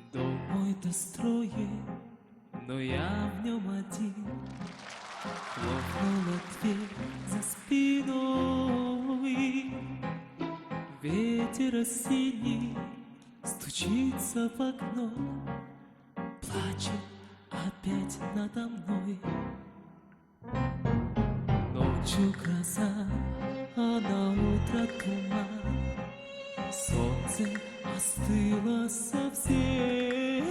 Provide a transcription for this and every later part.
Дом мой достроен, но я в нем один. Хлопнула дверь за спиной. Ветер осенний стучится в окно, плачет опять надо мной. Ночью гроза, а на утро туман. Солнце остыло совсем.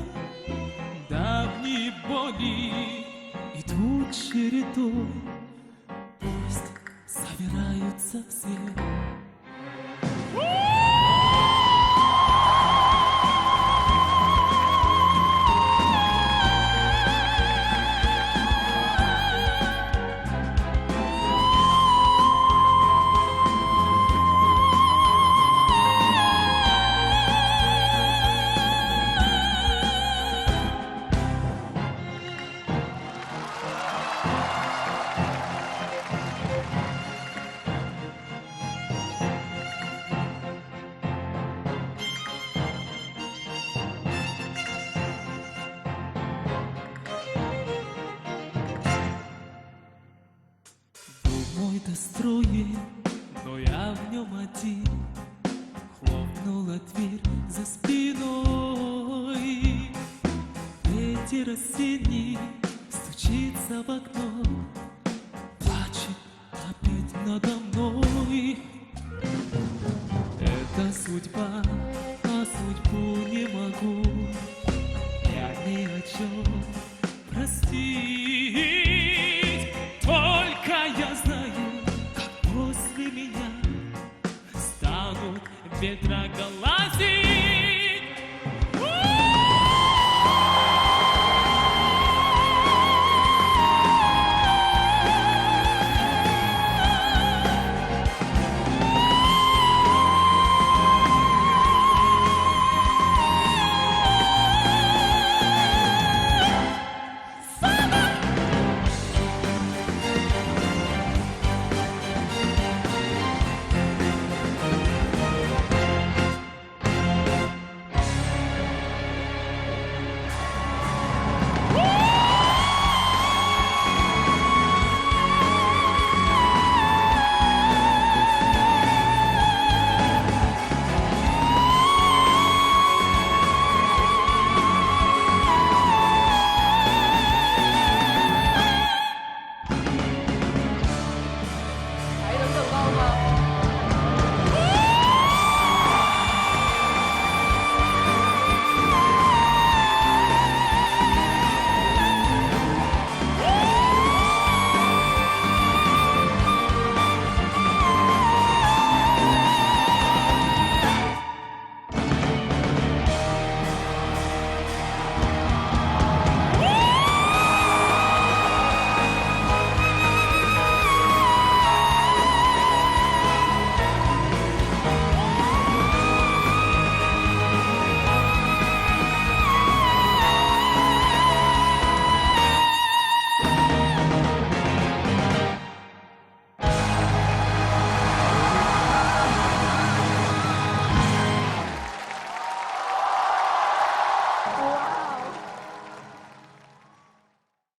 Давние боли идут чередой, пусть собираются все. Мой достроен, но я в нем один. Хлопнула дверь за спиной. Ветер осенний стучится в окно, плачет опять надо мной. Это судьба, а судьбу не могу я ни о чем простить. Только я знаю, как после меня станут ветра голова.